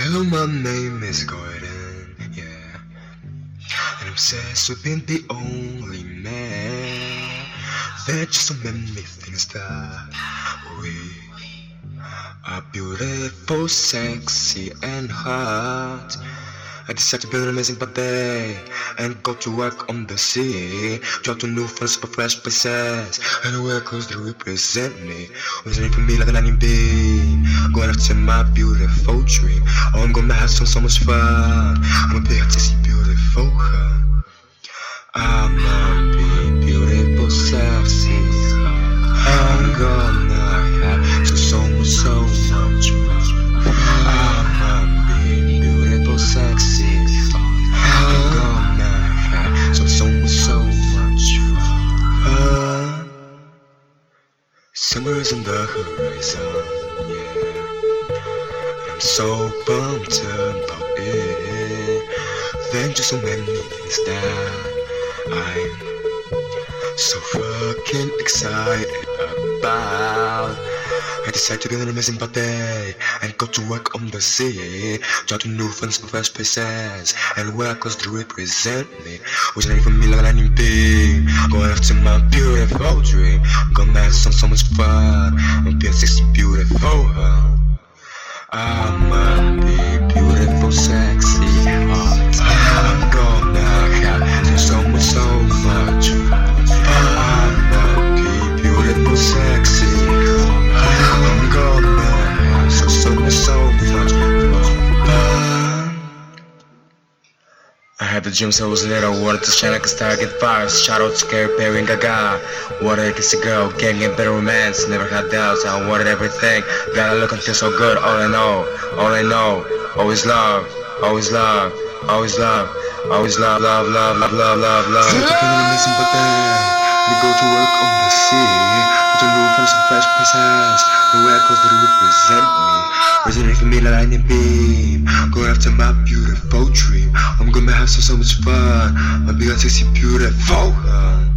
Hello, my name is Gordon, yeah. And I'm obsessed with being the only man. There's just so many things that we are beautiful, sexy, and hot. I decided to build an amazing body and go to work on the sea. Drop to new fun, super fresh places, and wear clothes that represent me. Wasn't for me like a lightning beam, going after my beautiful dream. Oh, I'm gonna have so much fun. I'm gonna be a sexy, beautiful her. I'ma be beautiful, sexy. I'm gonna have so much fun. I'ma be beautiful, sexy. I'm gonna have so much fun. Summer is on the horizon, yeah. I'm so pumped about it. Then just so many things that I'm so fucking excited about. I decided to build an amazing body and go to work on the sea. Drop to new fun, super fresh places, and wear clothes to represent me. Wasn't ready for me like a lightning beam, going after my beautiful dream. Gonna have so much fun. I'm being sexy, beautiful her. I'ma be beautiful, sexy, hot. I'm gonna have so much fun. I'ma be beautiful, sexy. I'm gonna have so much fun. I had the dreams I was little, wanted to shine like a star, get fires. Shout out to Katy Perry and Gaga. Wanted to kiss a girl, getting a better romance. Never had doubts, I wanted everything. Gotta look and feel so good, all I know. Always love, always love, always love, always love, love, love, love, love, love, love. We go to work on the sea, to new friends and fresh places, the way clothes that represent me. Resonating for me like lightning beam, going after my beautiful dream. I'm gonna have so much fun. I'll be a sexy, beautiful.